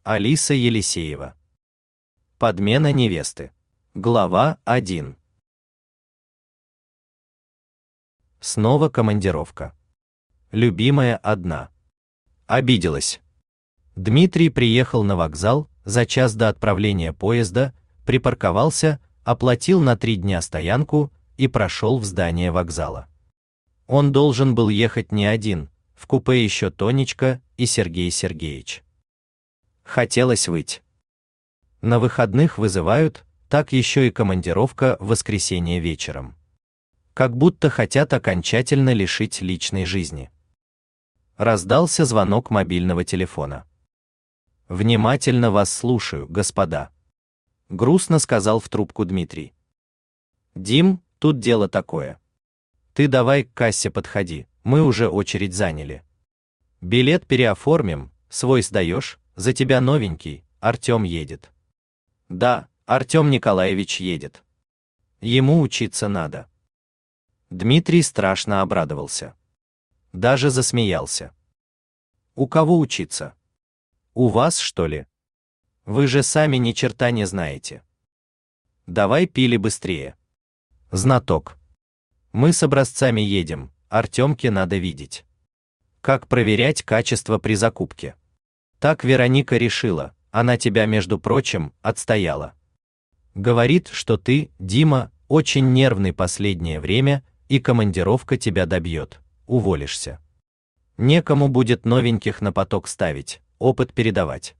Алиса Елисеева. Подмена невесты. Глава 1. Снова командировка. Любимая одна. Обиделась. Дмитрий приехал на вокзал за час до отправления поезда, припарковался, оплатил на 3 дня стоянку и прошел в здание вокзала. Он должен был ехать не один, в купе еще Тонечка и Сергей Сергеевич. Хотелось выйти. На выходных вызывают, так еще и командировка в воскресенье вечером. Как будто хотят окончательно лишить личной жизни. Раздался звонок мобильного телефона. «Внимательно вас слушаю, господа», — грустно сказал в трубку Дмитрий. «Дим, тут дело такое. Ты давай к кассе подходи, мы уже очередь заняли. Билет переоформим, свой сдаешь, за тебя новенький, Артем едет». «Да, Артем Николаевич едет. Ему учиться надо». Дмитрий страшно обрадовался. Даже засмеялся. «У кого учиться? У вас, что ли? Вы же сами ни черта не знаете. Давай пили быстрее. Знаток. Мы с образцами едем, Артемке надо видеть. Как проверять качество при закупке? Так Вероника решила, она тебя, между прочим, отстояла. Говорит, что ты, Дима, очень нервный последнее время, и командировка тебя добьет, уволишься. Некому будет новеньких на поток ставить, опыт передавать.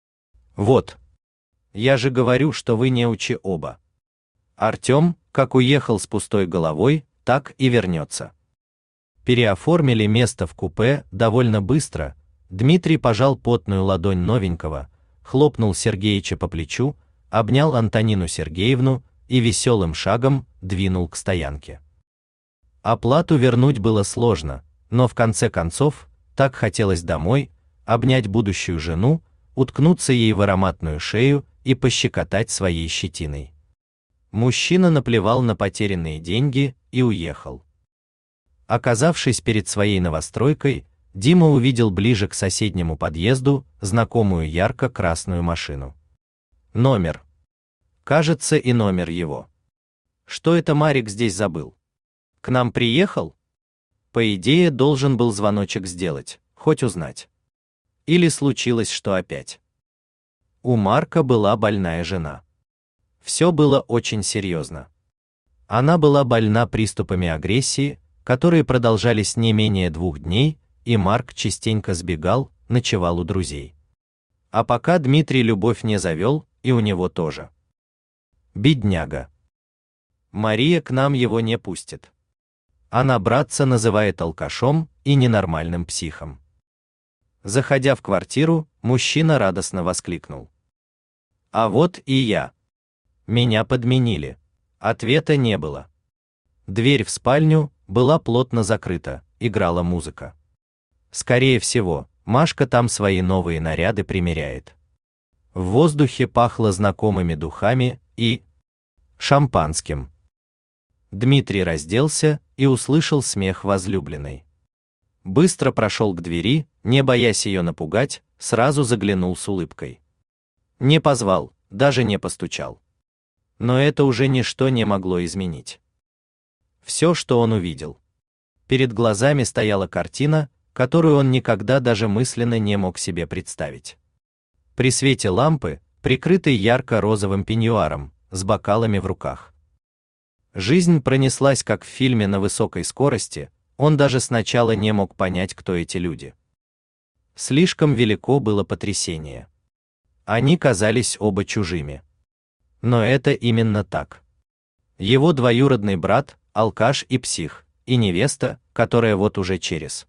Вот. Я же говорю, что вы неучи оба. Артем, как уехал с пустой головой, так и вернется». Переоформили место в купе довольно быстро. Дмитрий пожал потную ладонь новенького, хлопнул Сергеича по плечу, обнял Антонину Сергеевну и веселым шагом двинул к стоянке. Оплату вернуть было сложно, но в конце концов так хотелось домой, обнять будущую жену, уткнуться ей в ароматную шею и пощекотать своей щетиной. Мужчина наплевал на потерянные деньги и уехал. Оказавшись перед своей новостройкой, Дима увидел ближе к соседнему подъезду знакомую ярко-красную машину. Номер. Кажется, и номер его. Что это Марик здесь забыл? К нам приехал? По идее, должен был звоночек сделать, хоть узнать. Или случилось что опять? У Марка была больная жена. Все было очень серьезно. Она была больна приступами агрессии, которые продолжались не менее 2 дней, и Марк частенько сбегал, ночевал у друзей. А пока Дмитрий любовь не завел, и у него тоже. Бедняга. Мария к нам его не пустит. Она братца называет алкашом и ненормальным психом. Заходя в квартиру, мужчина радостно воскликнул: «А вот и я. Меня подменили». Ответа не было. Дверь в спальню была плотно закрыта, играла музыка. Скорее всего, Машка там свои новые наряды примеряет. В воздухе пахло знакомыми духами и шампанским. Дмитрий разделся и услышал смех возлюбленной. Быстро прошел к двери, не боясь ее напугать, сразу заглянул с улыбкой. Не позвал, даже не постучал. Но это уже ничто не могло изменить. Все, что он увидел. Перед глазами стояла картина, которую он никогда даже мысленно не мог себе представить. При свете лампы, прикрытый ярко-розовым пеньюаром, с бокалами в руках. Жизнь пронеслась как в фильме на высокой скорости, он даже сначала не мог понять, кто эти люди. Слишком велико было потрясение. Они казались оба чужими. Но это именно так. Его двоюродный брат, алкаш и псих, и невеста, которая вот уже через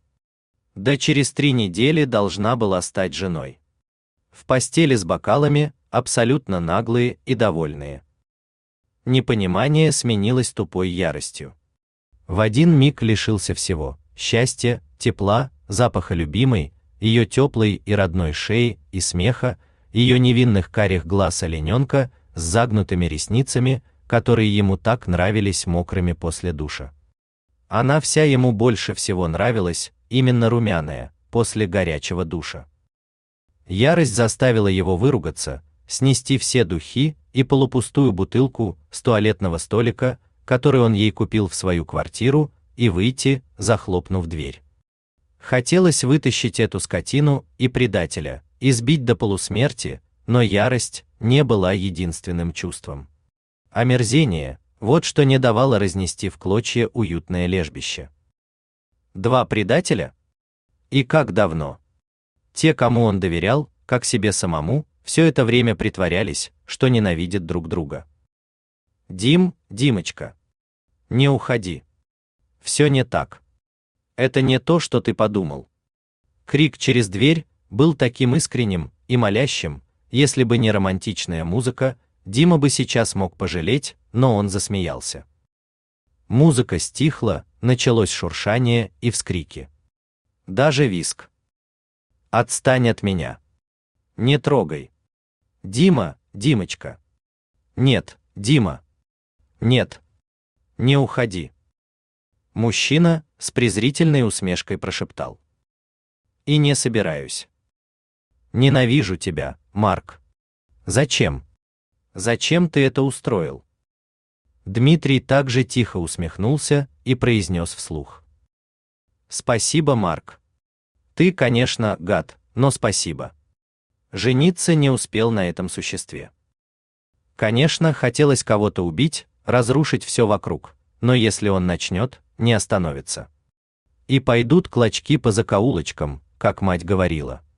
3 недели должна была стать женой. В постели с бокалами, абсолютно наглые и довольные. Непонимание сменилось тупой яростью. В один миг лишился всего: счастья, тепла, запаха любимой, ее теплой и родной шеи и смеха, ее невинных карих глаз олененка с загнутыми ресницами, которые ему так нравились мокрыми после душа. Она вся ему больше всего нравилась, именно румяная, после горячего душа. Ярость заставила его выругаться, снести все духи и полупустую бутылку с туалетного столика, который он ей купил в свою квартиру, и выйти, захлопнув дверь. Хотелось вытащить эту скотину и предателя, избить до полусмерти, но ярость не была единственным чувством. Омерзение — вот что не давало разнести в клочья уютное лежбище. Два предателя? И как давно? Те, кому он доверял, как себе самому, все это время притворялись, что ненавидят друг друга. Димочка, не уходи. Все не так. Это не то, что ты подумал. Крик через дверь был таким искренним и молящим, если бы не романтичная музыка, Дима бы сейчас мог пожалеть, но он засмеялся. Музыка стихла, началось шуршание и вскрики. Даже визг. Отстань от меня. Не трогай. Димочка. Нет, Дима. Нет. Не уходи. Мужчина с презрительной усмешкой прошептал. И не собираюсь. Ненавижу тебя, Марк. Зачем? Зачем ты это устроил? Дмитрий также тихо усмехнулся и произнес вслух. Спасибо, Марк. Ты, конечно, гад, но спасибо. Жениться не успел на этом существе. Конечно, хотелось кого-то убить, разрушить все вокруг, но если он начнет, не остановится. И пойдут клочки по закоулочкам, как мать говорила.